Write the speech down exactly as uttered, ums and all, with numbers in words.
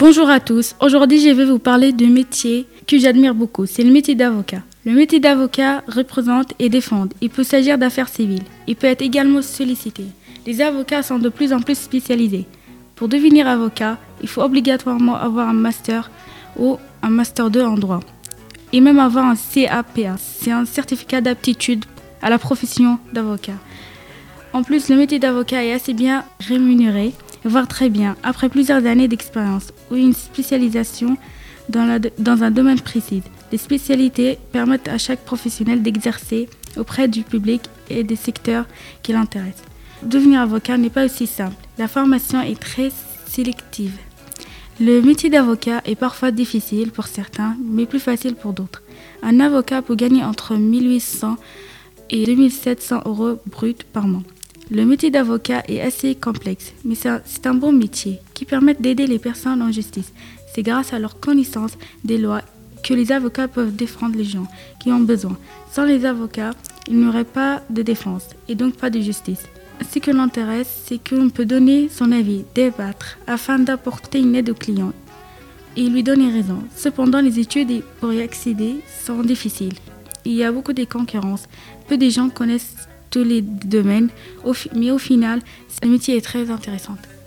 Bonjour à tous, aujourd'hui je vais vous parler d'un métier que j'admire beaucoup, c'est le métier d'avocat. Le métier d'avocat représente et défend, il peut s'agir d'affaires civiles, il peut être également sollicité. Les avocats sont de plus en plus spécialisés. Pour devenir avocat, il faut obligatoirement avoir un master ou un master deux en droit et même avoir un C A P A, c'est un certificat d'aptitude à la profession d'avocat. En plus, le métier d'avocat est assez bien rémunéré, voire très bien, après plusieurs années d'expérience ou une spécialisation dans, la, dans un domaine précis. Les spécialités permettent à chaque professionnel d'exercer auprès du public et des secteurs qui l'intéressent. Devenir avocat n'est pas aussi simple. La formation est très sélective. Le métier d'avocat est parfois difficile pour certains, mais plus facile pour d'autres. Un avocat peut gagner entre mille huit cents et deux mille sept cents euros bruts par mois. Le métier d'avocat est assez complexe, mais c'est un, c'est un bon métier qui permet d'aider les personnes en justice. C'est grâce à leur connaissance des lois que les avocats peuvent défendre les gens qui ont besoin. Sans les avocats, il n'y aurait pas de défense et donc pas de justice. Ce qui l'intéresse, c'est qu'on peut donner son avis, débattre, afin d'apporter une aide au client et lui donner raison. Cependant, les études pour y accéder sont difficiles. Il y a beaucoup de concurrence. Peu de gens connaissent tous les domaines, mais au final, ce métier est très intéressant.